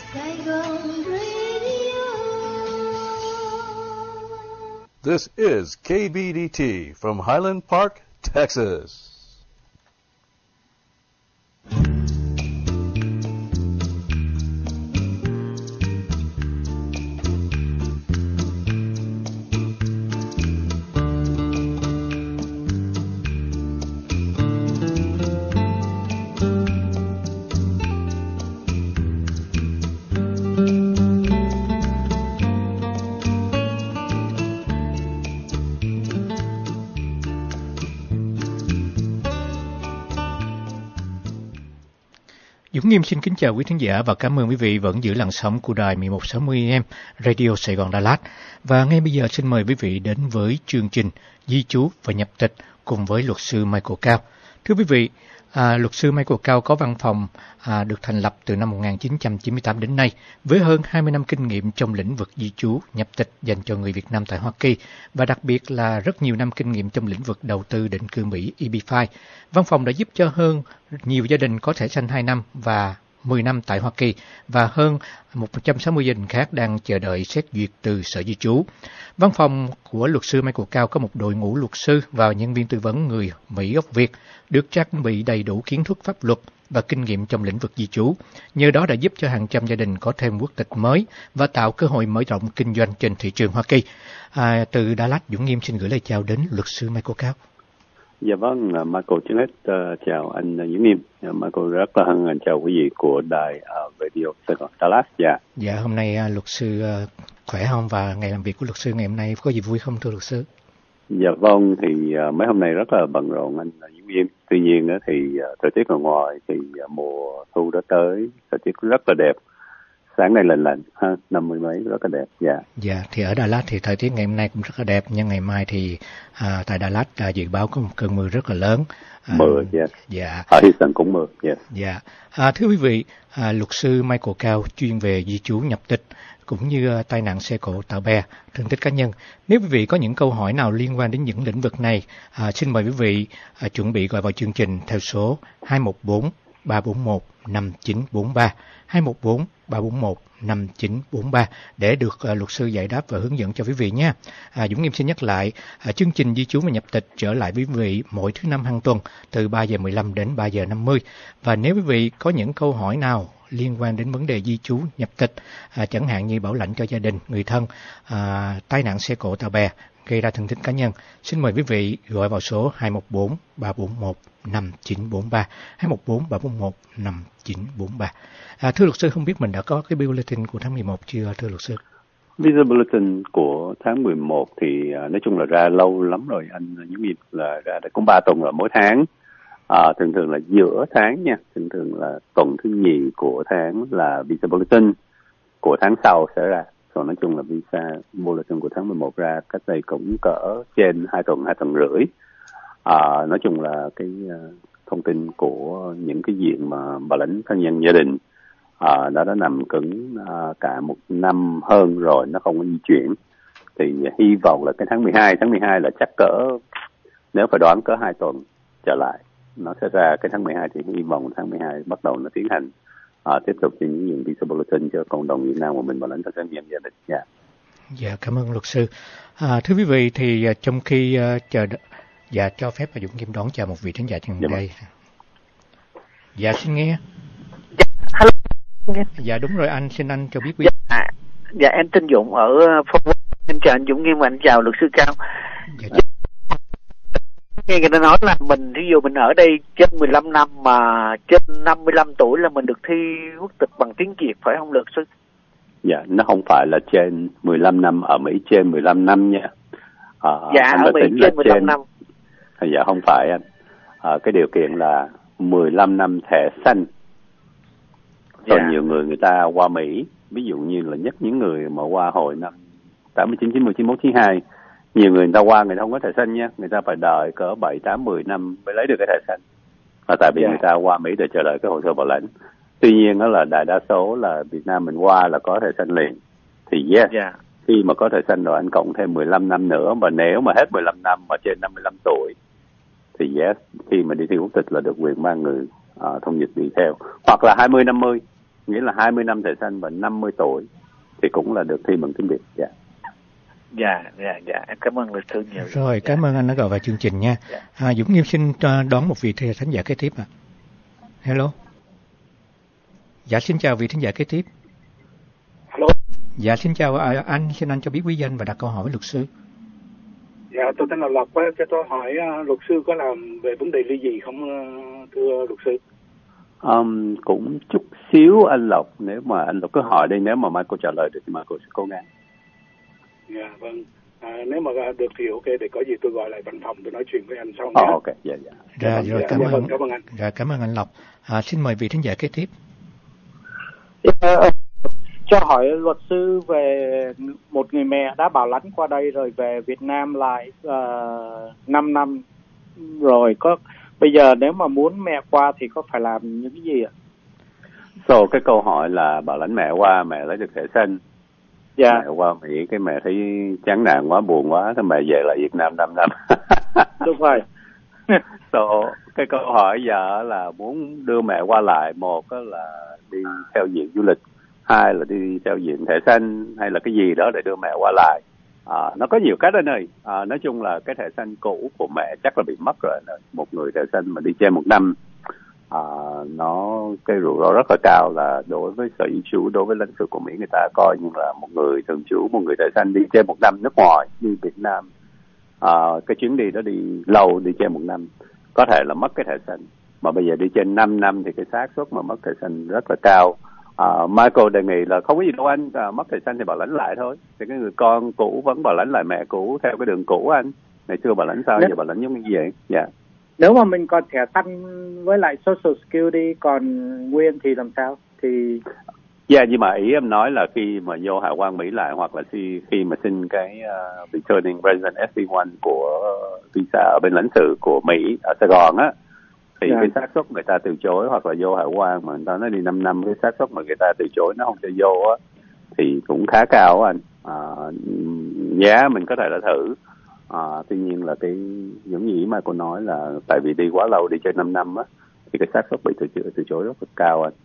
Saigon Radio. This is KBDT from Highland Park, Texas. Dũng Nghiêm xin kính chào quý thính giả và cảm ơn quý vị vẫn giữ làn sóng của đài 1160 AM Radio Sài Gòn Đà Lạt. Và ngay bây giờ xin mời quý vị đến với chương trình Di trú và nhập tịch cùng với luật sư Michael Cao. Thưa quý vị, luật sư Michael Cao có văn phòng được thành lập từ năm 1998 đến nay với hơn 20 năm kinh nghiệm trong lĩnh vực di trú, nhập tịch dành cho người Việt Nam tại Hoa Kỳ và đặc biệt là rất nhiều năm kinh nghiệm trong lĩnh vực đầu tư định cư Mỹ EB-5. Văn phòng đã giúp cho hơn nhiều gia đình có thẻ xanh 2 năm và 10 năm tại Hoa Kỳ và hơn 160 gia đình khác đang chờ đợi xét duyệt từ Sở Di trú. Văn phòng của luật sư Michael Cao có một đội ngũ luật sư và nhân viên tư vấn người Mỹ gốc Việt được trang bị đầy đủ kiến thức pháp luật và kinh nghiệm trong lĩnh vực di trú. Nhờ đó đã giúp cho hàng trăm gia đình có thêm quốc tịch mới và tạo cơ hội mở rộng kinh doanh trên thị trường Hoa Kỳ. Từ Đà Lạt, Dũng Nghiêm xin gửi lời chào đến luật sư Michael Cao. Dạ vâng, Michael trước hết chào anh Dũng Nghiêm. Michael rất là hân hạnh chào quý vị của đài Radio Sài Gòn Đà Lạt. Dạ, hôm nay luật sư khỏe không và ngày làm việc của luật sư ngày hôm nay có gì vui không thưa luật sư? Dạ vâng, thì mấy hôm nay rất là bận rộn anh Dũng Nghiêm. Tuy nhiên thì thời tiết ở ngoài thì mùa thu đã tới, thời tiết rất là đẹp. Sáng nay lạnh ha, 50 mấy rất là đẹp. Dạ, thì ở Đà Lạt thì thời tiết ngày hôm nay cũng rất là đẹp, nhưng ngày mai thì tại Đà Lạt dự báo có một cơn mưa rất là lớn. Mưa, dạ. Ở Houston cũng mưa, Dạ. Thưa quý vị, luật sư Michael Cao chuyên về di trú nhập tịch cũng như tai nạn xe cộ tàu bè, thương tích cá nhân. Nếu quý vị có những câu hỏi nào liên quan đến những lĩnh vực này, xin mời quý vị chuẩn bị gọi vào chương trình theo số 214 341 5943 214 341 5943 để được luật sư giải đáp và hướng dẫn cho quý vị nhé. Dũng Nghiêm xin nhắc lại, chương trình di trú và nhập tịch trở lại với quý vị mỗi thứ năm hàng tuần từ 3 giờ 15 đến 3 giờ 50. Và nếu quý vị có những câu hỏi nào liên quan đến vấn đề di trú nhập tịch, chẳng hạn như bảo lãnh cho gia đình, người thân, tai nạn xe cộ tàu bè gây ra thương tích cá nhân, xin mời quý vị gọi vào số 214 341 5943 214 341 5943. Thưa luật sư, không biết mình đã có cái bulletin của tháng 11 chưa thưa luật sư? Visa bulletin của tháng 11 thì nói chung là ra lâu lắm rồi anh Dũng Nghiêm, là ra cũng 3 tuần rồi mỗi tháng. Thường là giữa tháng nha, thường là tuần thứ nhì của tháng là visa bulletin của tháng sau sẽ ra. Còn nói chung là visa bulletin của tháng 11 ra cách đây cũng cỡ trên 2 tuần rưỡi. Nói chung là cái thông tin của những cái diện mà bảo lãnh thân nhân gia đình nó đã nằm cứng cả 1 năm hơn rồi, nó không có di chuyển. Thì hy vọng là cái tháng 12 là chắc cỡ, nếu phải đoán cỡ 2 tuần trở lại nó sẽ ra cái tháng 12, thì hy vọng tháng 12 bắt đầu nó tiến hành tiếp tục trên những diện visa bulletin cho cộng đồng Việt Nam của mình bảo lãnh thân nhân gia đình. Dạ, cảm ơn luật sư. Thưa quý vị, thì trong khi chờ dạ cho phép Dũng Nghiêm đón chào một vị khán giả trên đây. Dạ, xin nghe. Hello. Dạ đúng rồi anh, xin anh cho biết. Dạ em tên Dũng ở Phong. Em chào anh Dũng Nghiêm và anh chào luật sư Cao. Nghe người ta nói là mình, ví dụ mình ở đây trên 15 năm mà trên 55 tuổi là mình được thi quốc tịch bằng tiếng Việt, phải không luật sư? Dạ, nó không phải là trên 15 năm ở Mỹ, trên 15 năm nha. Dạ, ở Mỹ trên 15 năm. Dạ không phải anh. Cái điều kiện là 15 năm thẻ xanh. Rồi nhiều người ta qua Mỹ, ví dụ như là nhất những người mà qua hồi năm 89, 90, 91, 92, nhiều người ta qua người ta không có thẻ xanh nha, người ta phải đợi cỡ 7, 8, 10 năm mới lấy được cái thẻ xanh. Và tại vì người ta qua Mỹ để chờ đợi cái hồ sơ bảo lãnh. Tuy nhiên đó là đại đa số là Việt Nam mình qua là có thẻ xanh liền. Thì khi mà có thẻ xanh rồi anh cộng thêm 15 năm nữa, và nếu mà hết 15 năm mà trên 55 tuổi thì khi mà đi thi quốc tịch là được quyền mang người thông dịch đi theo. Hoặc là 20-50, nghĩa là 20 năm thẻ xanh và 50 tuổi thì cũng là được thi bằng tiếng Việt. Dạ, em cảm ơn luật sư nhiều. Rồi, cảm ơn anh đã gọi vào chương trình nha. Dũng Nghiêm xin đón một vị thính giả kế tiếp ạ. Hello. Dạ, xin chào vị thính giả kế tiếp. Hello. Dạ, xin chào anh, xin anh cho biết quý danh và đặt câu hỏi với luật sư. Dạ, tôi tên là Lộc, cho tôi hỏi luật sư có làm về vấn đề ly dị không thưa luật sư? Cũng chút xíu anh Lộc, nếu mà anh Lộc cứ hỏi đi, nếu mà Michael trả lời được thì Michael sẽ cố gắng. Dạ, vâng. Nếu mà được thì ok, để có gì tôi gọi lại văn phòng tôi nói chuyện với anh sau nhé. Ok, dạ. Rồi, cảm ơn anh. Dạ, cảm ơn anh Lộc. Xin mời vị thính giả kế tiếp. Cho hỏi luật sư về một người mẹ đã bảo lãnh qua đây rồi về Việt Nam lại 5 năm rồi, bây giờ nếu mà muốn mẹ qua thì có phải làm những cái gì ạ? Cái câu hỏi là bảo lãnh mẹ qua, mẹ lấy được thẻ xanh. Dạ. Mẹ qua Mỹ, cái mẹ thấy chán nản quá, buồn quá, thế mẹ về lại Việt Nam 5 năm. Đúng rồi. Cái câu hỏi giờ là muốn đưa mẹ qua lại, một là đi theo diện du lịch, hai là đi theo diện thẻ xanh, hay là cái gì đó để đưa mẹ qua lại. Nó có nhiều cách anh ơi. Nói chung là cái thẻ xanh cũ của mẹ chắc là bị mất rồi anh ơi. Một người thẻ xanh mà đi trên 1 năm, nó cái rủi ro rất là cao, là đối với sở di trú, đối với lãnh sự của Mỹ, người ta coi như là một người thường trú, một người thẻ xanh đi trên 1 năm nước ngoài như Việt Nam. Cái chuyến đi đó đi lâu, đi trên 1 năm, có thể là mất cái thẻ xanh. Mà bây giờ đi trên 5 năm thì cái xác suất mà mất thẻ xanh rất là cao. Michael đề nghị là không có gì đâu anh, mất thẻ xanh thì bảo lãnh lại thôi. Thì cái người con cũ vẫn bảo lãnh lại mẹ cũ theo cái đường cũ anh. Ngày xưa bảo lãnh sao, giờ bảo lãnh giống như vậy. Dạ. Nếu mà mình còn thẻ xanh với lại Social Security còn nguyên thì làm sao? Thì nhưng mà ý em nói là khi mà vô hải quan Mỹ lại, hoặc là khi mà xin cái Returning Resident SB1 của visa ở bên lãnh sự của Mỹ ở Sài Gòn á, thì cái xác suất người ta từ chối, hoặc là vô hải quan mà người ta nói đi 5 năm, cái xác suất mà người ta từ chối nó không cho vô á thì cũng khá cao anh. Giá mình có thể là thử. Tuy nhiên là cái những gì mà cô nói là tại vì đi quá lâu, đi chơi 5 năm á, thì cái xác suất bị từ chối rất là cao anh.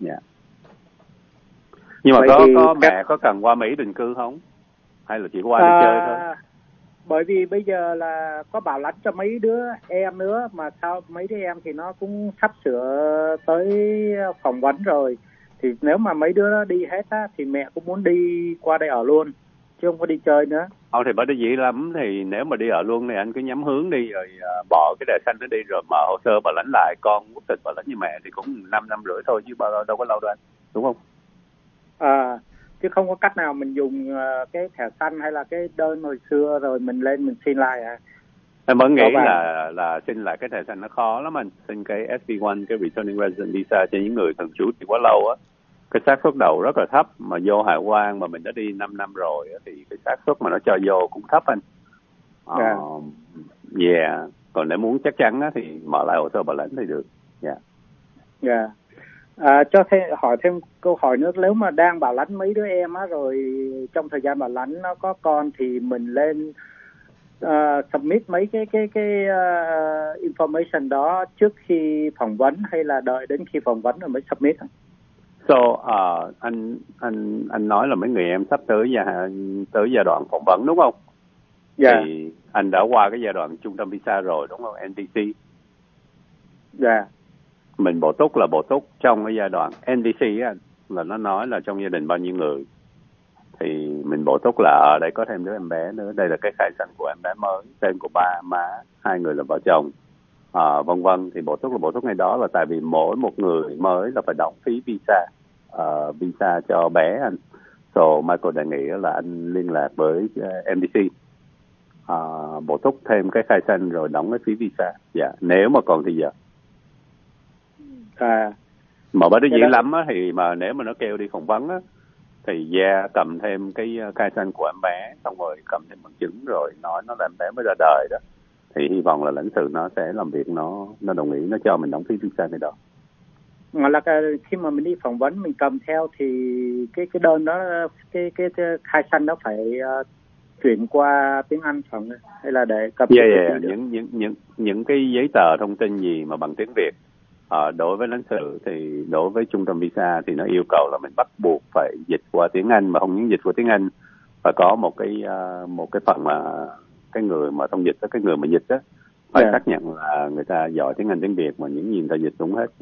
Nhưng mà có mẹ có cần qua Mỹ định cư không, hay là chỉ qua đi chơi thôi? Bởi vì bây giờ là có bảo lãnh cho mấy đứa em nữa, mà sao mấy đứa em thì nó cũng sắp sửa tới phỏng vấn rồi, thì nếu mà mấy đứa đó đi hết á thì mẹ cũng muốn đi qua đây ở luôn chứ không có đi chơi nữa. Thì bất đắc dĩ lắm, thì nếu mà đi ở luôn thì anh cứ nhắm hướng đi, rồi bỏ cái thẻ xanh đó đi, rồi mở hồ sơ bảo lãnh lại con quốc tịch bảo lãnh như mẹ thì cũng 5 năm rưỡi thôi, chứ đâu có lâu đâu anh, đúng không? Chứ không có cách nào mình dùng cái thẻ xanh hay là cái đơn hồi xưa rồi mình lên mình xin lại à? Em vẫn nghĩ là xin lại cái thẻ xanh nó khó lắm anh. Xin cái SB1, cái Returning Resident Visa cho những người thường trú thì quá lâu á, cái xác suất đầu rất là thấp. Mà vô hải quan mà mình đã đi 5 năm rồi á, thì cái xác suất mà nó cho vô cũng thấp anh. Còn nếu muốn chắc chắn á, thì mở lại hồ sơ bảo lãnh thì được. Cho hỏi thêm câu hỏi nữa, nếu mà đang bảo lãnh mấy đứa em á, rồi trong thời gian bảo lãnh nó có con thì mình lên submit mấy cái information đó trước khi phỏng vấn, hay là đợi đến khi phỏng vấn rồi mới submit? Anh nói là mấy người em sắp tới giai đoạn phỏng vấn đúng không? Thì anh đã qua cái giai đoạn trung tâm visa rồi đúng không, NDC? Mình bổ túc là bổ túc trong cái giai đoạn NDC á, là nó nói là trong gia đình bao nhiêu người, thì mình bổ túc là ở đây có thêm đứa em bé nữa, đây là cái khai sinh của em bé mới, tên của ba má, 2 người là vợ chồng, vân vân. Thì bổ túc là bổ túc ngay đó, là tại vì mỗi một người mới là phải đóng phí visa cho bé anh. Michael đề nghị là anh liên lạc với NDC, bổ túc thêm cái khai sinh rồi đóng cái phí visa. Nếu mà còn thì giờ mà bất đắc dĩ lắm á, thì mà nếu mà nó kêu đi phỏng vấn á, thì cầm thêm cái khai sinh của em bé, xong rồi cầm thêm bằng chứng rồi nói nó là em bé mới ra đời đó, thì hy vọng là lãnh sự nó sẽ làm việc, nó đồng ý, nó cho mình đóng phí visa này đó. Là khi mà mình đi phỏng vấn mình cầm theo thì cái đơn đó, cái khai sinh đó phải chuyển qua tiếng Anh phòng, hay là để cầm những cái giấy tờ thông tin gì mà bằng tiếng Việt Đối với lãnh sự thì đối với trung tâm visa thì nó yêu cầu là mình bắt buộc phải dịch qua tiếng Anh, mà không những dịch qua tiếng Anh, và có một cái phần mà cái người mà thông dịch đó, cái người mà dịch đó phải xác nhận là người ta giỏi tiếng Anh tiếng Việt, mà những gì người ta dịch đúng hết.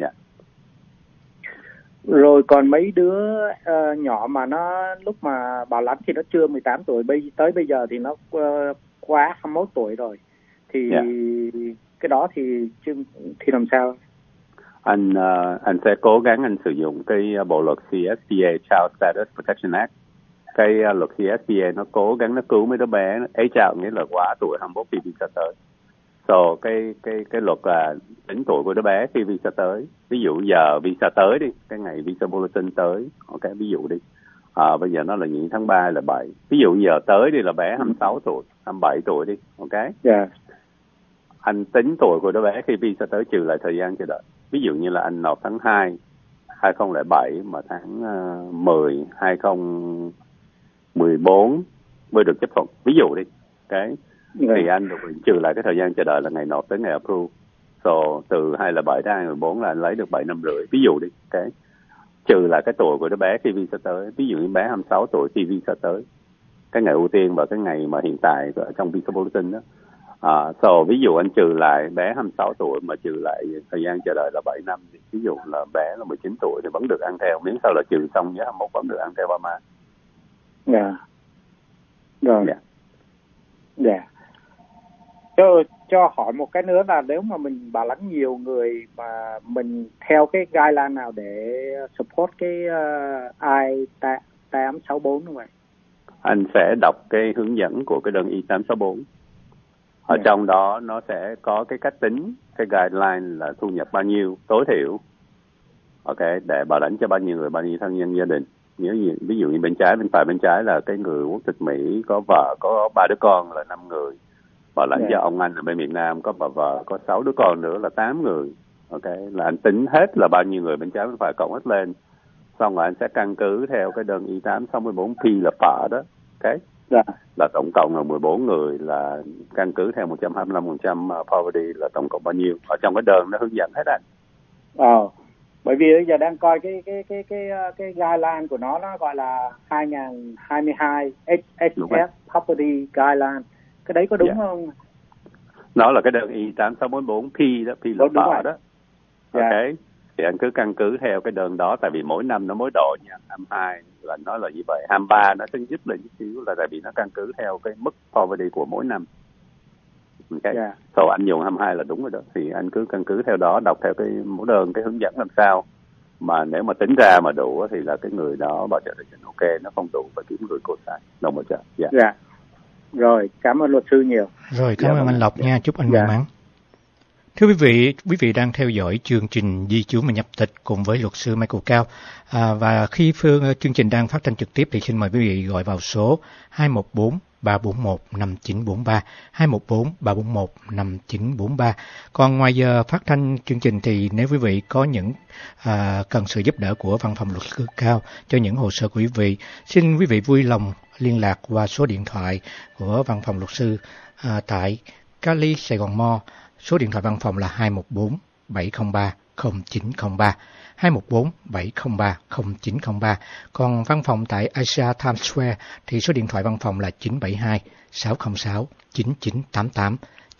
Rồi còn mấy đứa nhỏ mà nó lúc mà bảo lãnh thì nó chưa 18 tuổi, tới bây giờ thì nó quá 21 tuổi rồi, thì cái đó thì làm sao? Anh sẽ cố gắng anh sử dụng cái bộ luật CSPA, Child Status Protection Act. Cái luật CSPA nó cố gắng nó cứu mấy đứa bé age out, nghĩa là quá tuổi 21 khi visa tới. So cái luật là tính tuổi của đứa bé khi visa tới. Ví dụ giờ visa tới đi, cái ngày visa bulletin tới, ok, ví dụ đi. Bây giờ nó là những tháng 3 là 7. Ví dụ giờ tới đi là bé 26 tuổi, 27 tuổi đi, ok? Anh tính tuổi của đứa bé khi visa tới trừ lại thời gian chờ đợi. Ví dụ như là anh nộp tháng 2 2007 mà tháng 10 2014 mới được chấp thuận. Ví dụ đi, cái thì anh được trừ lại cái thời gian chờ đợi là ngày nộp tới ngày approve. So từ 2007 đến 2014 là anh lấy được 7 năm rưỡi. Ví dụ đi, cái trừ lại cái tuổi của đứa bé khi visa tới. Ví dụ như bé 26 tuổi khi visa tới, cái ngày ưu tiên và cái ngày mà hiện tại ở trong visa bulletin đó. So ví dụ anh trừ lại bé 26 tuổi mà trừ lại thời gian chờ đợi là 7 năm, thì ví dụ là bé là 19 tuổi thì vẫn được ăn theo, miễn sao là trừ xong với 21 vẫn được ăn theo ba má. Rồi. Cho hỏi một cái nữa là nếu mà mình bảo lãnh nhiều người mà mình theo cái guideline nào để support cái I-864 như vậy? Anh sẽ đọc cái hướng dẫn của cái đơn I-864. Ở trong đó nó sẽ có cái cách tính, cái guideline là thu nhập bao nhiêu tối thiểu, ok, để bảo lãnh cho bao nhiêu người, bao nhiêu thân nhân gia đình. Ví dụ như bên trái là cái người quốc tịch Mỹ có vợ, có 3 đứa con là 5 người. Bảo lãnh cho ông anh ở bên Việt Nam có bà vợ, có 6 đứa con nữa là 8 người. Ok, là anh tính hết là bao nhiêu người bên trái bên phải cộng hết lên. Xong rồi anh sẽ căn cứ theo cái đơn I-864P là phở đó. Ok, là tổng cộng là 14 người, là căn cứ theo 125% poverty là tổng cộng bao nhiêu. Ở trong cái đơn nó hướng dẫn hết anh. Bởi vì bây giờ đang coi cái guideline của nó gọi là 2022 HHS Property Guideline. Cái đấy có đúng không? Nó là cái đơn I-864P đó, P là phở đó. Ok, thì anh cứ căn cứ theo cái đơn đó, tại vì mỗi năm nó mỗi độ nha. 22 là nó là như vậy, 23 nó sẽ giúp lên chút xíu, là tại vì nó căn cứ theo cái mức poverty của mỗi năm. Ok, so anh dùng 22 là đúng rồi đó, thì anh cứ căn cứ theo đó, đọc theo cái mẫu đơn, cái hướng dẫn làm sao mà nếu mà tính ra mà đủ thì là cái người đó bảo trợ tài chính ok, nó không đủ phải kiếm người cô sai đồng bảo trợ. Rồi, cảm ơn luật sư nhiều. Rồi, cảm ơn anh Lộc nha, chúc anh may mắn. Thưa quý vị đang theo dõi chương trình Di trú mà nhập tịch cùng với luật sư Michael Cao. Và khi chương trình đang phát thanh trực tiếp thì xin mời quý vị gọi vào số 214-341-5943, 214-341-5943. Còn ngoài giờ phát thanh chương trình thì nếu quý vị có những cần sự giúp đỡ của Văn phòng Luật sư Cao cho những hồ sơ của quý vị, xin quý vị vui lòng liên lạc qua số điện thoại của Văn phòng Luật sư tại Cali, Sài Gòn Mo. Số điện thoại văn phòng là 214-703-0903, 214-703-0903. Còn văn phòng tại Asia Times Square thì số điện thoại văn phòng là 972-606-9988,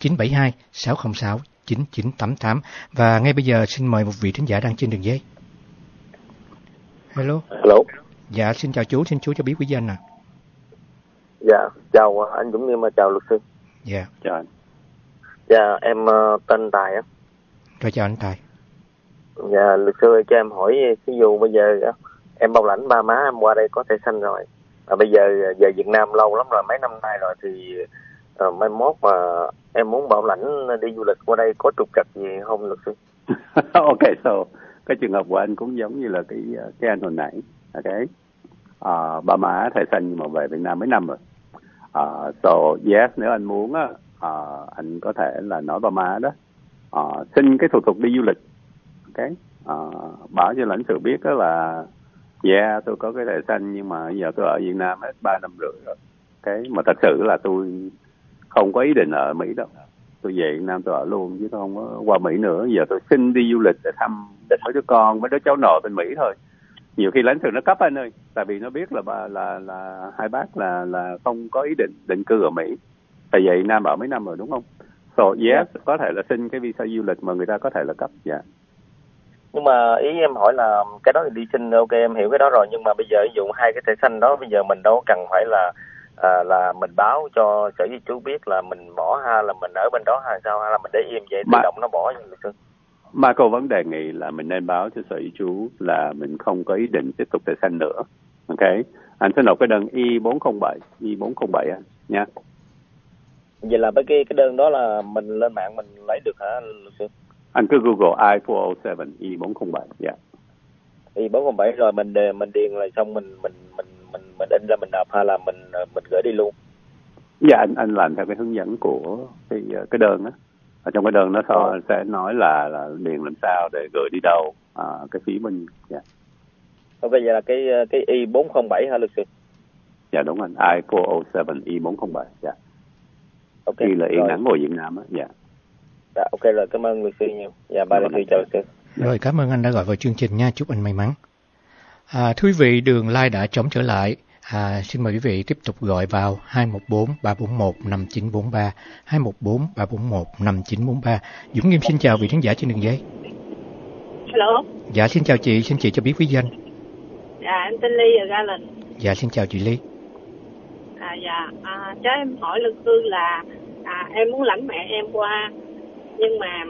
972-606-9988. Và ngay bây giờ xin mời một vị thính giả đang trên đường dây. Hello. Dạ, xin chào chú, xin chú cho biết quý danh ạ. Dạ, chào anh Dũng Nghiêm và chào luật sư. Dạ. Chào anh. Dạ, em tên Tài á. Rồi, chào anh Tài. Dạ, luật sư ơi, cho em hỏi, ví dụ bây giờ em bảo lãnh ba má em qua đây có thẻ xanh rồi, mà bây giờ về Việt Nam lâu lắm rồi, mấy năm nay rồi, thì mai mốt mà em muốn bảo lãnh đi du lịch qua đây có trục trặc gì không luật sư? Ok, so cái trường hợp của anh cũng giống như là cái anh hồi nãy. Ok, ba má thẻ xanh nhưng mà về Việt Nam mấy năm rồi. So yes, nếu anh muốn á, anh có thể là nói ba má đó xin cái thủ tục đi du lịch. Ok, bảo cho lãnh sự biết đó là tôi có cái thẻ xanh nhưng mà giờ tôi ở Việt Nam hết 3 năm rưỡi rồi. Ok, mà thật sự là tôi không có ý định ở Mỹ đâu. tôi về Việt Nam tôi ở luôn chứ tôi không có qua Mỹ nữa. Giờ tôi xin đi du lịch để thăm mấy đứa con, mấy đứa cháu nội bên Mỹ thôi. Nhiều khi lãnh sự nó cấp anh ơi, tại vì nó biết là hai bác là không có ý định cư ở Mỹ. Tại về Việt Nam ở mấy năm rồi đúng không? So yes, có thể là xin cái visa du lịch mà người ta có thể là cấp. Dạ. Nhưng mà ý em hỏi là cái đó thì đi xin ok, em hiểu cái đó rồi, nhưng mà bây giờ ví dụ hai cái thẻ xanh đó bây giờ mình đâu cần phải là mình báo cho sở di trú biết là mình bỏ hay là mình ở bên đó hay sao, hay là mình để im vậy tự động nó bỏ như vậy? Michael vẫn đề nghị là mình nên báo cho sở di trú là mình không có ý định tiếp tục thẻ xanh nữa. Ok, anh sẽ nộp cái đơn I-407 anh nha. Vậy là với cái đơn đó là mình lên mạng mình lấy được hả? Anh cứ Google I-407 I-407. Dạ. I-407 rồi mình điền lại xong mình in ra mình nộp hay là mình gửi đi luôn? Dạ, anh làm theo cái hướng dẫn của cái đơn đó. Ở trong cái đơn nó sẽ nói là điền làm sao để gửi đi đâu, cái phí bao nhiêu. Dạ. Ok, vậy là cái I-407 hả luật sư? Dạ đúng anh, I-407 I-407. Dạ. Ok. Y là Yên Nắng ngồi Việt Nam á. Dạ. Dạ, ok rồi, cảm ơn luật sư nhiều. Dạ, ba luật sư chào luật sư. Rồi, cảm ơn anh đã gọi vào chương trình nha, chúc anh may mắn. Thưa quý vị, đường line đã trống trở lại. Xin mời quý vị tiếp tục gọi vào 214-341-5943, 214-341-5943. Dũng Nghiêm xin chào vị khán giả trên đường dây. Hello. Dạ, xin chào chị, xin chị cho biết quý danh. Dạ, em tên Ly ở Garland. Dạ, xin chào chị Ly. Cho em hỏi luật sư là em muốn lãnh mẹ em qua, nhưng mà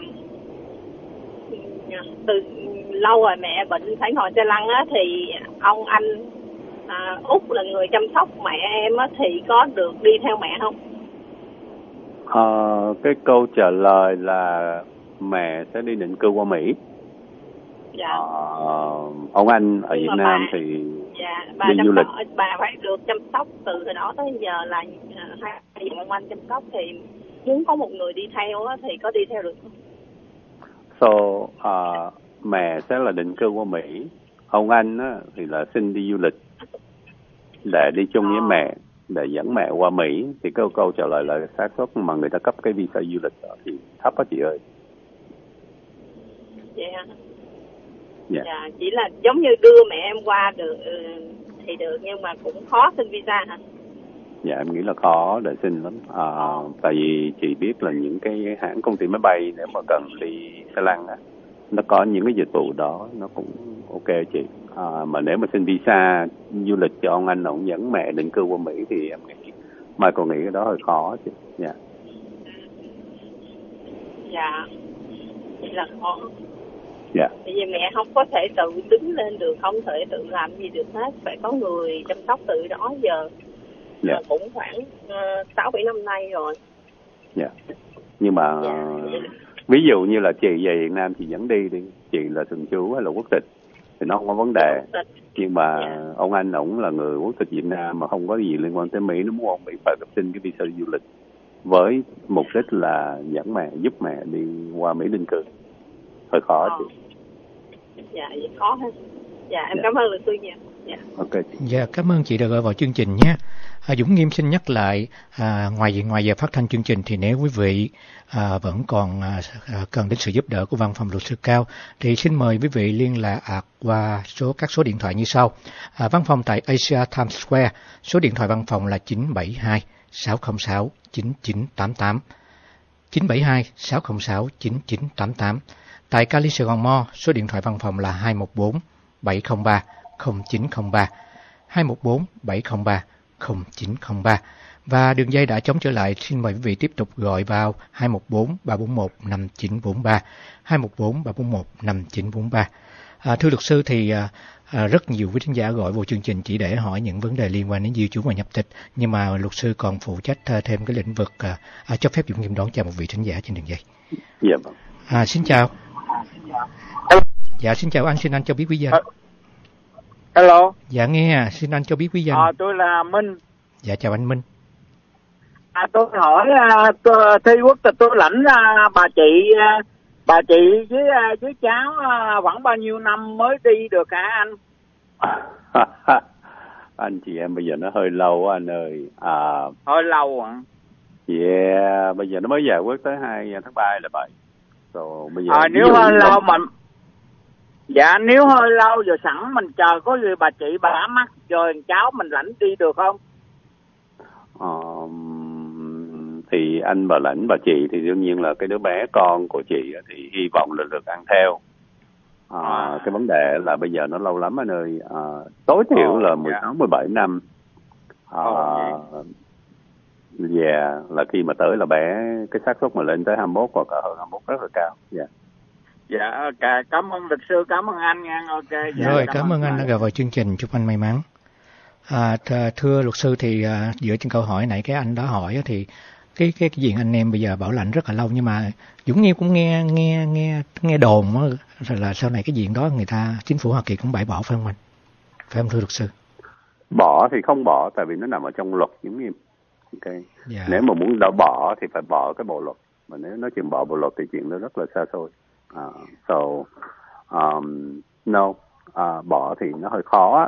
từ lâu rồi mẹ bệnh phải ngồi xe lăn á, thì ông anh Út là người chăm sóc mẹ em á, thì có được đi theo mẹ không? Cái câu trả lời là mẹ sẽ đi định cư qua Mỹ. Dạ. Ông anh ở Việt Nam thì đi du lịch. Bà phải được chăm sóc từ hồi đó tới giờ là hai ông anh chăm sóc, thì muốn có một người đi theo á, thì có đi theo được không? Mẹ sẽ là định cư qua Mỹ. Ông anh á, thì là xin đi du lịch để đi chung với mẹ, để dẫn mẹ qua Mỹ. Thì câu trả lời là xác suất mà người ta cấp cái visa du lịch đó thì thấp á chị ơi. Vậy hả? Dạ. Dạ, chỉ là giống như đưa mẹ em qua được thì được, nhưng mà cũng khó xin visa hả? Dạ, em nghĩ là khó để xin lắm. Tại vì chị biết là những cái hãng công ty máy bay nếu mà cần đi xe lăn á, nó có những cái dịch vụ đó, nó cũng ok chị. Mà nếu mà xin visa du lịch cho ông anh ông dẫn mẹ định cư qua Mỹ thì em nghĩ Michael nghĩ cái đó hơi khó chị. Dạ. Dạ, vậy là khó. Dạ. Bởi vì mẹ không có thể tự đứng lên được, không thể tự làm gì được hết, phải có người chăm sóc từ đó giờ. Dạ. Cũng khoảng 6-7 năm nay rồi. Dạ. Nhưng mà ví dụ như là chị về Việt Nam chị dẫn đi, chị là thường trú hay là quốc tịch thì nó không có vấn đề. Nhưng mà ông anh ổng là người quốc tịch Việt Nam mà không có gì liên quan tới Mỹ, nó muốn ông Mỹ phải cấp xin cái visa du lịch với mục đích là dẫn mẹ, giúp mẹ đi qua Mỹ định cư. Hơi khó chị. Dạ, vậy khó ha. Dạ, em cảm ơn luật sư nhiều. Dạ. Ok. Dạ, cảm ơn chị đã gọi vào chương trình nhé. Dũng Nghiêm xin nhắc lại, ngoài giờ phát thanh chương trình thì nếu quý vị vẫn còn cần đến sự giúp đỡ của văn phòng luật sư Cao thì xin mời quý vị liên lạc qua các số điện thoại như sau. Văn phòng tại Asia Times Square, số điện thoại văn phòng là 972 606 9988, 972 606 9988. Tại Cali Sài Gòn Mall, số điện thoại văn phòng là 214 703 0903, 214 703 0903. Và đường dây đã trống trở lại, xin mời quý vị tiếp tục gọi vào 214 341 5943, 214 341 5943. Thưa luật sư thì rất nhiều quý khán giả gọi vào chương trình chỉ để hỏi những vấn đề liên quan đến di trú và nhập tịch, nhưng mà luật sư còn phụ trách thêm cái lĩnh vực cho phép Dũng Nghiêm đón chào một vị khán giả trên đường dây. Dạ vâng. Xin chào. Dạ, xin chào anh, xin anh cho biết quý danh. Hello. Dạ nghe, xin anh cho biết quý danh. Tôi là Minh. Dạ, chào anh Minh. Tôi hỏi thi quốc tịch tôi lãnh bà chị với cháu khoảng bao nhiêu năm mới đi được hả anh? Anh chị em bây giờ nó hơi lâu anh ơi. Hơi lâu ạ. Yeah, bây giờ nó mới giải quyết tới 2 tháng 3 là 7. So, bây giờ nếu hơi lâu mà nếu hơi lâu giờ sẵn mình chờ có gì bà chị bà mắc rồi cháu mình lãnh đi được không? Thì anh bà lãnh bà chị thì đương nhiên là cái đứa bé con của chị thì hy vọng là được ăn theo. Cái vấn đề là bây giờ nó lâu lắm anh ơi, tối thiểu là 16-17 năm. Là khi mà tới là bé cái xác suất mà lên tới 21 hoặc hơn 21 rất là cao. Dạ, cảm ơn luật sư, cảm ơn anh nha. Ok. Rồi, cảm ơn anh đã gặp vào chương trình, chúc anh may mắn. Thưa luật sư thì dựa trên câu hỏi nãy cái anh đã hỏi thì cái diện anh em bây giờ bảo lãnh rất là lâu, nhưng mà Dũng Nghiêm cũng nghe đồn rồi là sau này cái diện đó chính phủ Hoa Kỳ cũng bãi bỏ, phải không anh? Phải không thưa luật sư? Bỏ thì không bỏ tại vì nó nằm ở trong luật Dũng Nghiêm. Okay. Nếu mà muốn bỏ thì phải bỏ cái bộ luật, mà nếu nói chuyện bỏ bộ luật thì chuyện đó rất là xa xôi. Bỏ thì nó hơi khó.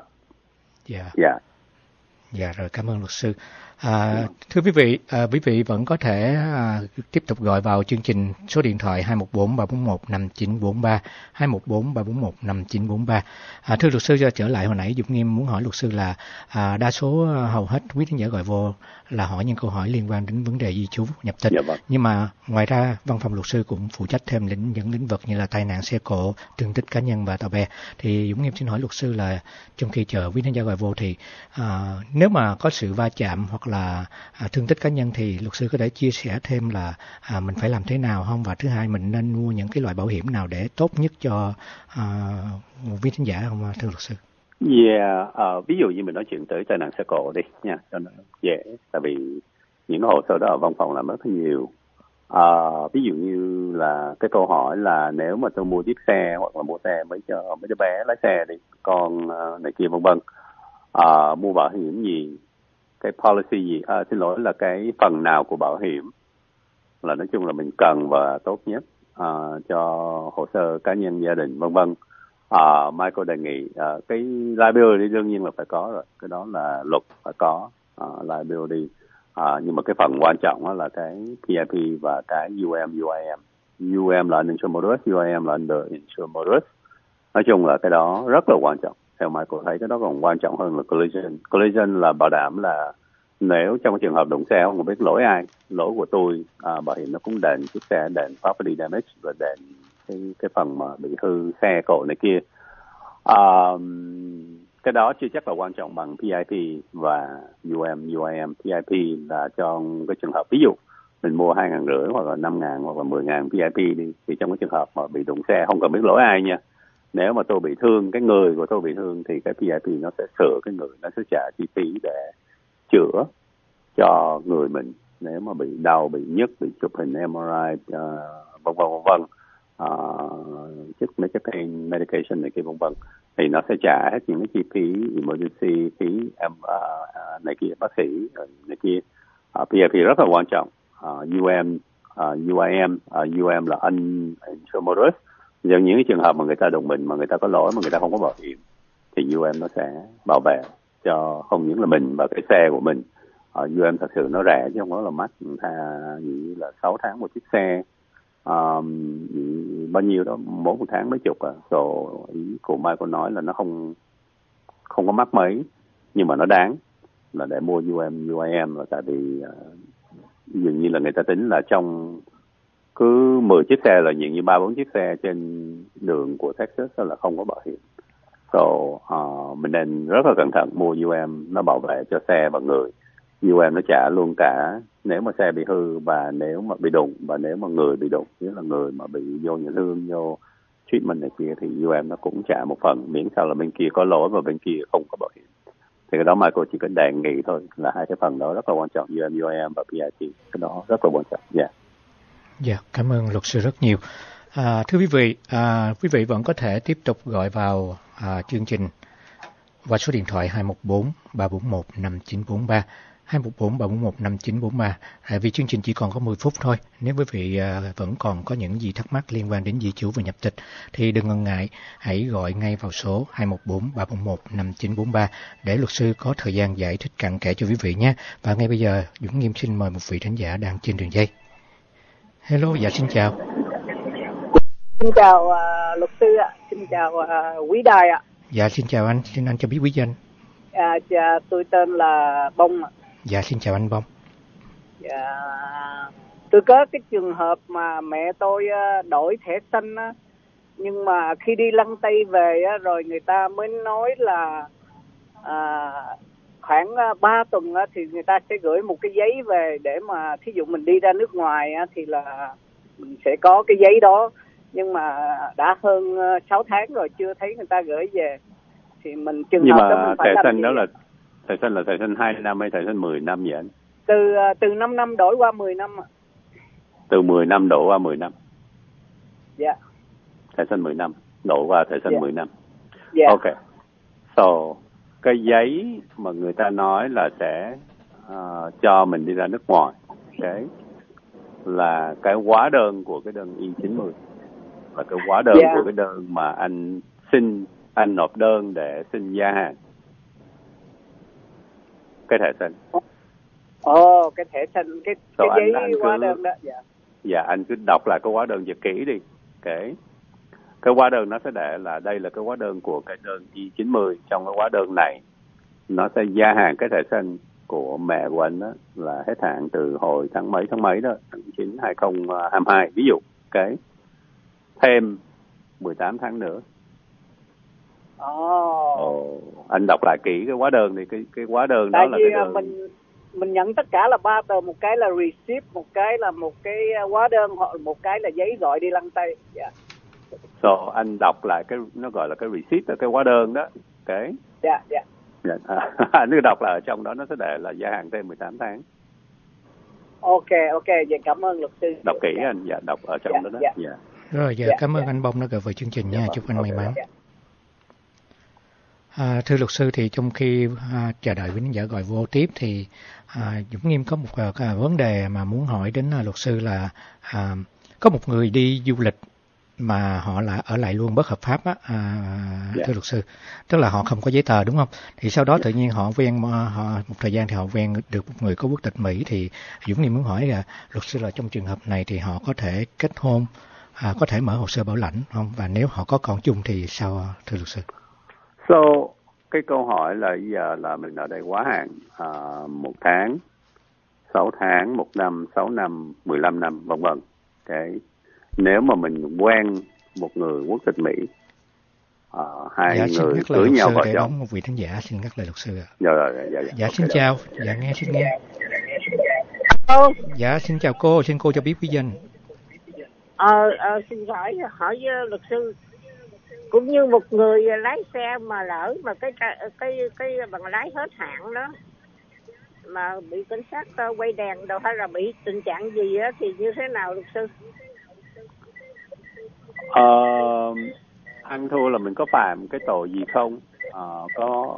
Dạ rồi, cảm ơn luật sư. Thưa quý vị vẫn có thể tiếp tục gọi vào chương trình số điện thoại 214-341-5943, 214-341-5943. Thưa luật sư, trở lại hồi nãy Dũng Nghiêm muốn hỏi luật sư là đa số hầu hết quý khán giả gọi vô là hỏi những câu hỏi liên quan đến vấn đề di trú nhập tịch. Nhưng mà ngoài ra văn phòng luật sư cũng phụ trách thêm những lĩnh vực như là tai nạn xe cộ, thương tích cá nhân và tàu bè. Thì Dũng Nghiêm xin hỏi luật sư là trong khi chờ quý khán giả gọi vô thì nếu mà có sự va chạm hoặc là thương tích cá nhân thì luật sư có thể chia sẻ thêm là mình phải làm thế nào không, và thứ hai mình nên mua những cái loại bảo hiểm nào để tốt nhất cho một quý khán giả không thưa luật sư? Ví dụ như mình nói chuyện tới tai nạn xe cộ đi nha, cho nó dễ, tại vì những hồ sơ đó ở văn phòng làm rất nhiều. Ví dụ như là cái câu hỏi là nếu mà tôi mua chiếc xe hoặc là mua xe mới cho mấy đứa bé lái xe đi, con này kia vân vân, mua bảo hiểm gì, cái policy gì, xin lỗi là cái phần nào của bảo hiểm là nói chung là mình cần và tốt nhất cho hồ sơ cá nhân, gia đình vân vân. Michael đề nghị cái liability đương nhiên là phải có rồi, cái đó là luật phải có liability, nhưng mà cái phần quan trọng đó là cái PIP và cái UIM. UM là uninsured motorist, UIM là underinsured motorist. Nói chung là cái đó rất là quan trọng. Theo Michael thấy cái đó còn quan trọng hơn là collision. Collision là bảo đảm là nếu trong trường hợp đụng xe không biết lỗi ai, lỗi của tôi, bảo hiểm nó cũng đền chiếc xe, đền property damage và đền cái phần mà bị hư xe cộ này kia. Cái đó chưa chắc là quan trọng bằng PIP và UIM. PIP là trong cái trường hợp ví dụ mình mua 2.500 hoặc là 5.000 hoặc là 10.000 PIP đi, thì trong cái trường hợp mà bị đụng xe không cần biết lỗi ai nha, nếu mà tôi bị thương, cái người của tôi bị thương thì cái PIP nó sẽ sửa cái người, nó sẽ trả chi phí để chữa cho người mình nếu mà bị đau, bị nhức, bị chụp hình MRI vân vân, mấy cái pain medication này kia vân vân, thì nó sẽ trả hết những cái chi phí emergency, phí này kia, bác sĩ này kia. PIP rất là quan trọng. UIM là uninsured motorist. Giờ những cái trường hợp mà người ta đụng mình mà người ta có lỗi mà người ta không có bảo hiểm thì UM nó sẽ bảo vệ cho không những là mình và cái xe của mình. UM thật sự nó rẻ chứ không có là mắc, như là 6 tháng một chiếc xe, bao nhiêu đó, một tháng mấy chục ý của Michael nói là nó không có mắc mấy, nhưng mà nó đáng là để mua UIM là tại vì dường như là người ta tính là trong cứ 10 chiếc xe là như 3-4 chiếc xe trên đường của Texas là không có bảo hiểm. Mình nên rất là cẩn thận mua UM, nó bảo vệ cho xe và người. UM nó trả luôn cả nếu mà xe bị hư và nếu mà bị đụng, và nếu mà người bị đụng, nghĩa là người mà bị vô nhà thương, vô treatment này kia thì UM nó cũng trả một phần, miễn sao là bên kia có lỗi và bên kia không có bảo hiểm. Thì cái đó Michael chỉ cần đề nghị thôi, là hai cái phần đó rất là quan trọng, UIM và PIP, cái đó rất là quan trọng. Dạ, cảm ơn luật sư rất nhiều. Thưa quý vị vẫn có thể tiếp tục gọi vào chương trình qua số điện thoại 214-341-5943, 214-341-5943. Vì chương trình chỉ còn có 10 phút thôi, nếu quý vị vẫn còn có những gì thắc mắc liên quan đến di trú và nhập tịch thì đừng ngần ngại, hãy gọi ngay vào số 214-341-5943 để luật sư có thời gian giải thích cặn kẽ cho quý vị nhé. Và ngay bây giờ Dũng Nghiêm xin mời một vị thính giả đang trên đường dây. Hello, dạ xin chào. Xin chào luật sư ạ, xin chào quý đài ạ. Dạ xin chào anh, xin anh cho biết quý danh. Tôi tên là Bông ạ. Dạ xin chào anh Bông. Dạ, tôi có cái trường hợp mà mẹ tôi đổi thẻ xanh á, nhưng mà khi đi lăn Tây về á, rồi người ta mới nói là khoảng 3 tuần á, thì người ta sẽ gửi một cái giấy về để mà thí dụ mình đi ra nước ngoài á, thì là mình sẽ có cái giấy đó. Nhưng mà đã hơn 6 tháng rồi chưa thấy người ta gửi về. Thì mình trường hợp đó mình phải làm gì? Nhưng mà thẻ xanh đó là thẻ xanh 2 năm hay thẻ xanh 10 năm vậy anh? Từ 5 năm đổi qua 10 năm ạ. Từ 10 năm đổi qua 10 năm. Dạ. Thẻ xanh 10 năm đổi qua thẻ xanh 10 năm. Dạ. Ok. So, cái giấy mà người ta nói là sẽ cho mình đi ra nước ngoài, cái là cái hóa đơn của cái đơn I-90, và cái hóa đơn của cái đơn mà anh nộp đơn để xin gia hạn cái thẻ xanh. Cái thẻ xanh, cái giấy hóa đơn đó. Dạ, anh cứ đọc lại cái hóa đơn cho kỹ đi. Cái hóa đơn nó sẽ để là đây là cái hóa đơn của cái đơn I-90. Trong cái hóa đơn này nó sẽ gia hạn cái thẻ xanh của mẹ của anh đó là hết hạn từ hồi tháng mấy đó, tháng 9 2022 ví dụ, thêm 18 tháng nữa. Anh đọc lại kỹ cái hóa đơn thì cái hóa đơn đó là cái đơn mình nhận tất cả là 3 tờ, một cái là receipt, một cái là một cái hóa đơn, hoặc một cái là giấy gọi đi lăn Tây. So anh đọc lại cái nó gọi là cái receipt, là cái hóa đơn đó. Anh cứ đọc là ở trong đó nó sẽ để là gia hạn thêm 18 tháng. Ok, vậy cảm ơn luật sư. Đọc kỹ anh, đọc ở trong đó. Rồi, cảm ơn anh Bông đã gửi về chương trình nha, chúc anh may mắn. Thưa luật sư, thì trong khi chờ đợi quý khán giả gọi vô tiếp thì Dũng Nghiêm có một vấn đề mà muốn hỏi đến luật sư là có một người đi du lịch mà họ là ở lại luôn bất hợp pháp á, thưa luật sư, tức là họ không có giấy tờ đúng không? Thì sau đó tự nhiên họ một thời gian thì họ quen được một người có quốc tịch Mỹ, thì Dũng Nghiêm muốn hỏi là luật sư là trong trường hợp này thì họ có thể kết hôn, có thể mở hồ sơ bảo lãnh không? Và nếu họ có con chung thì sao, thưa luật sư? So, cái câu hỏi là giờ là mình ở đây quá hạn 1 tháng, 6 tháng, 1 năm, 6 năm, 15 năm, vân vân. Nếu mà mình quen một người quốc tịch Mỹ, hai người cưới nhau vợ chồng. Một vị thính giả xin ngắt lời luật sư ạ. Dạ, xin chào. Xin nghe. Dạ, xin chào cô, xin cô cho biết quý danh. Xin hỏi luật sư, cũng như một người lái xe mà lỡ mà cái bằng lái hết hạn đó mà bị cảnh sát quay đèn đâu, hay là bị tình trạng gì á, thì như thế nào luật sư? Ăn thua là mình có phạm cái tội gì không? Có,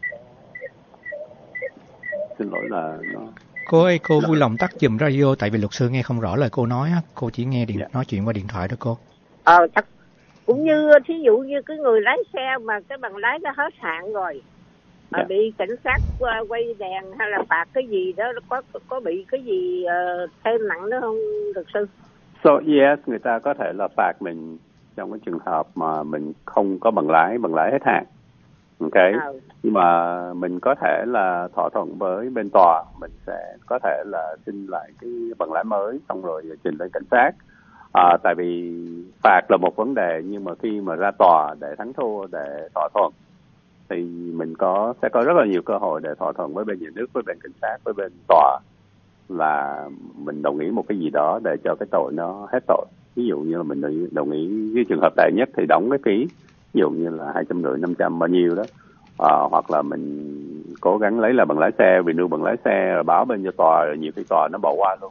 xin lỗi là Cô ơi, cô vui lòng tắt giùm radio, tại vì luật sư nghe không rõ lời cô nói á, cô chỉ nghe nói chuyện qua điện thoại đó cô. Cũng như thí dụ như cái người lái xe mà cái bằng lái nó hết hạn rồi, mà bị cảnh sát quay đèn hay là phạt cái gì đó, có bị cái gì thêm nặng nữa không luật sư? So yes, người ta có thể là phạt mình trong cái trường hợp mà mình không có bằng lái hết hạn. Nhưng mà mình có thể là thỏa thuận với bên tòa, mình sẽ có thể là xin lại cái bằng lái mới, xong rồi trình lên cảnh sát. Tại vì phạt là một vấn đề, nhưng mà khi mà ra tòa để thắng thua, để thỏa thuận, thì mình sẽ có rất là nhiều cơ hội để thỏa thuận với bên nhà nước, với bên cảnh sát, với bên tòa, là mình đồng ý một cái gì đó để cho cái tội nó hết tội. Ví dụ như là mình đồng ý cái trường hợp tệ nhất thì đóng cái phí, ví dụ như là 250, 500 bao nhiêu đó, hoặc là mình cố gắng lấy là bằng lái xe, vì đưa bằng lái xe rồi báo bên cho tòa, rồi nhiều khi tòa nó bỏ qua luôn.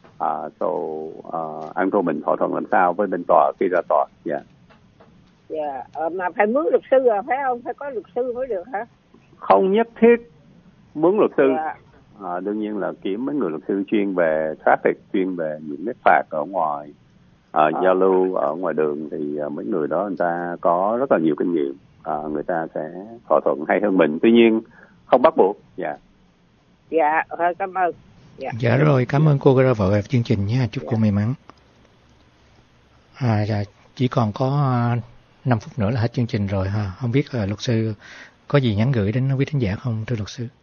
Ăn thua mình thỏa thuận làm sao với bên tòa khi ra tòa. Mà phải mướn luật sư phải không? Phải có luật sư mới được hả? Không nhất thiết mướn luật sư. Đương nhiên là kiếm mấy người luật sư chuyên về traffic, chuyên về những cái phạt ở ngoài, giao lưu ở ngoài đường, thì mấy người đó người ta có rất là nhiều kinh nghiệm, người ta sẽ thỏa thuận hay hơn mình. Tuy nhiên không bắt buộc. Dạ, cảm ơn. Dạ rồi, cảm ơn cô đã vào chương trình nha, chúc cô may mắn. Dạ, chỉ còn có 5 phút nữa là hết chương trình rồi ha. Không biết luật sư có gì nhắn gửi đến quý thính giả không, thưa luật sư?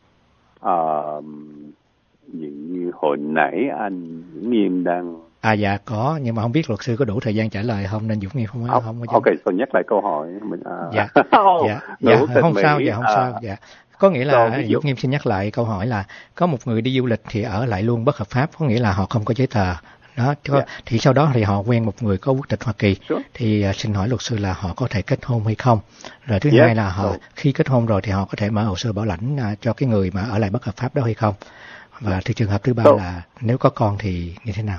Như hồi nãy anh Dũng Nghiêm đang... Dạ có, nhưng mà không biết luật sư có đủ thời gian trả lời không, nên Dũng Nghiêm không có. Ok, tôi nhắc lại câu hỏi mình. Dạ, không sao, dạ. Có nghĩa là Dũng Nghiêm xin nhắc lại câu hỏi là có một người đi du lịch thì ở lại luôn bất hợp pháp, có nghĩa là họ không có giấy tờ. Đó, thì sau đó thì họ quen một người có quốc tịch Hoa Kỳ, thì xin hỏi luật sư là họ có thể kết hôn hay không? Rồi thứ hai là họ khi kết hôn rồi thì họ có thể mở hồ sơ bảo lãnh cho cái người mà ở lại bất hợp pháp đó hay không? Và thì trường hợp thứ ba là nếu có con thì như thế nào?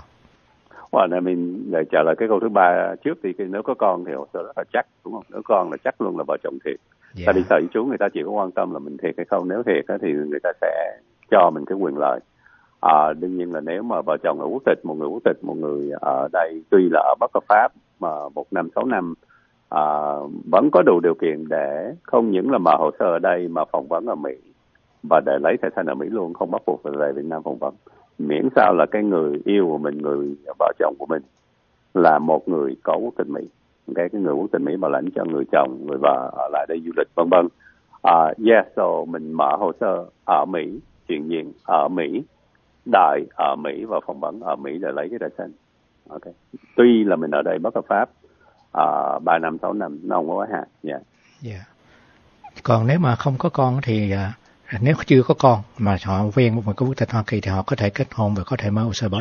Mình để trả lời cái câu thứ ba trước thì nếu có con thì hồ sơ rất là chắc, đúng không? Nếu con là chắc luôn là vợ chồng thiệt. Tại vì sở di trú người ta chỉ có quan tâm là mình thiệt hay không. Nếu thiệt thì người ta sẽ cho mình cái quyền lợi. Đương nhiên là nếu mà vợ chồng là quốc tịch, một người ở đây tuy là ở bất hợp pháp mà 1 năm 6 năm, vẫn có đủ điều kiện để không những là mở hồ sơ ở đây mà phỏng vấn ở Mỹ và để lấy thẻ xanh ở Mỹ luôn, không bắt buộc phải về Việt Nam phỏng vấn, miễn sao là cái người yêu của mình, người vợ chồng của mình là một người có quốc tịch Mỹ, cái người quốc tịch Mỹ bảo lãnh cho người chồng, người vợ ở lại đây du lịch vân vân. So mình mở hồ sơ ở Mỹ, chuyện diện ở Mỹ, đợi ở Mỹ và phỏng vấn ở Mỹ để lấy cái thẻ xanh. Okay. Tuy là mình ở đây bất hợp pháp 3 năm 6 năm, nó không có hạn. Còn nếu mà không có con thì nếu chưa có con mà họ quen một người có quốc tịch Hoa Kỳ thì họ có thể kết hôn và có thể mở hồ sơ bảo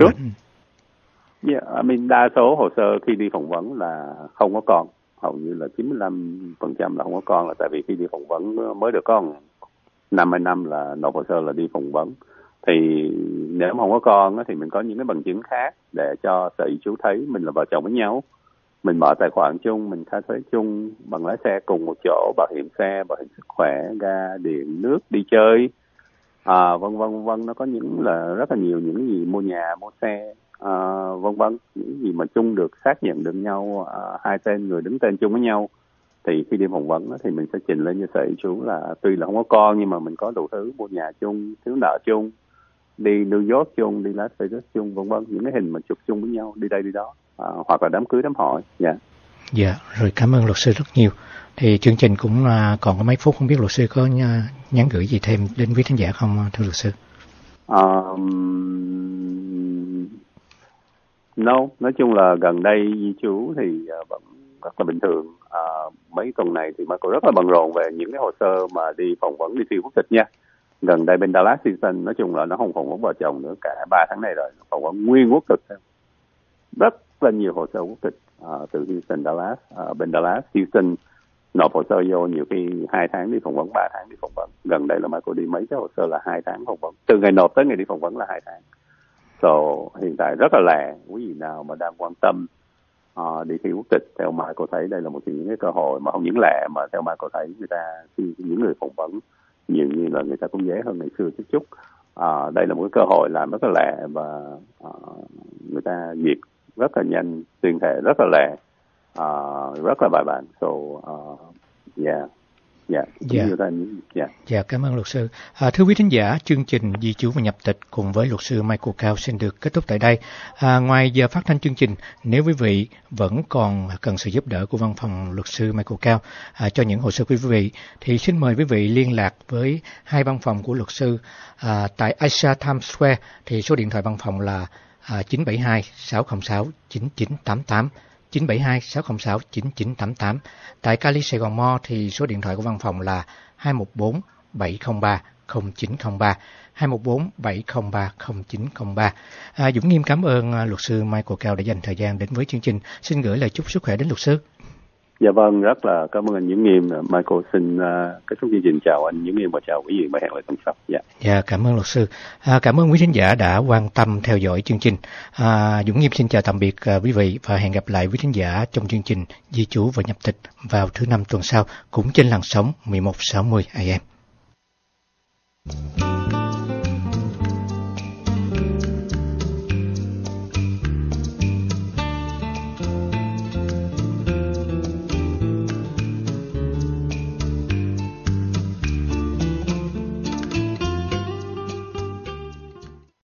lãnh. Đa số hồ sơ khi đi phỏng vấn là không có con, hầu như là 95% là không có con, là tại vì khi đi phỏng vấn mới được con 50 năm là nộp hồ sơ là đi phỏng vấn. Thì nếu mà không có con thì mình có những cái bằng chứng khác để cho sở di trú thấy mình là vợ chồng với nhau. Mình mở tài khoản chung, mình khai thuế chung, bằng lái xe cùng một chỗ, bảo hiểm xe, bảo hiểm sức khỏe, ga, điện, nước, đi chơi, vân vân. Nó có những là rất là nhiều những gì, mua nhà, mua xe, vân vân, những gì mà chung được xác nhận được nhau, hai tên người đứng tên chung với nhau. Thì khi đi phỏng vấn thì mình sẽ trình lên cho sở di trú là tuy là không có con nhưng mà mình có đủ thứ, mua nhà chung, thiếu nợ chung, đi New York chung, đi Las Vegas chung, vân vân, những cái hình mà chụp chung với nhau, đi đây đi đó, hoặc là đám cưới đám hỏi. Dạ, rồi cảm ơn luật sư rất nhiều. Thì chương trình cũng còn có mấy phút, không biết luật sư có nhắn gửi gì thêm đến quý khán giả không, thưa luật sư? Nói chung là gần đây di trú thì vẫn rất là bình thường. Mấy tuần này thì Michael rất là bận rộn về những cái hồ sơ mà đi phỏng vấn đi thi quốc tịch nha. Gần đây bên Dallas Houston, nói chung là nó không phỏng vấn vợ chồng nữa cả 3 tháng này rồi, phỏng vấn nguyên quốc tịch. Rất là nhiều hồ sơ quốc tịch từ Houston, Dallas, bên Dallas Houston nộp hồ sơ vô nhiều khi 2 tháng đi phỏng vấn, 3 tháng đi phỏng vấn. Gần đây là Michael đi mấy cái hồ sơ là 2 tháng phỏng vấn, từ ngày nộp tới ngày đi phỏng vấn là 2 tháng. Hiện tại rất là lẹ. Quý vị nào mà đang quan tâm đi thi quốc tịch, theo Michael thấy đây là một trong những cái cơ hội mà không những lẹ, mà theo Michael thấy người ta những người phỏng vấn nhiều như là người ta cũng dễ hơn ngày xưa chút. Đây là một cái cơ hội làm rất là lẹ và người ta duyệt rất là nhanh, tuyên thệ rất là lẹ, rất là bài bản. Dạ, cảm ơn luật sư. Thưa quý thính giả, chương trình Di trú và nhập tịch cùng với luật sư Michael Cao xin được kết thúc tại đây. Ngoài giờ phát thanh chương trình, nếu quý vị vẫn còn cần sự giúp đỡ của văn phòng luật sư Michael Cao cho những hồ sơ quý vị, thì xin mời quý vị liên lạc với hai văn phòng của luật sư tại Asia Times Square. Thì số điện thoại văn phòng là 972 606 9988. 972 606 9988. Tại Cali Sài Gòn Mo thì số điện thoại của văn phòng là 214 703 0903. 214 703 0903. Dũng Nghiêm cảm ơn luật sư Michael Cao đã dành thời gian đến với chương trình. Xin gửi lời chúc sức khỏe đến luật sư. Dạ vâng, rất là cảm ơn anh Dũng Nghiêm. Michael xin kết thúc chương trình. Chào anh Dũng Nghiêm và chào quý vị và hẹn lại tuần sau. Dạ, cảm ơn luật sư. Cảm ơn quý khán giả đã quan tâm theo dõi chương trình. Dũng Nghiêm xin chào tạm biệt quý vị và hẹn gặp lại quý khán giả trong chương trình Di trú và nhập tịch vào thứ Năm tuần sau cũng trên làn sóng 1160 AM.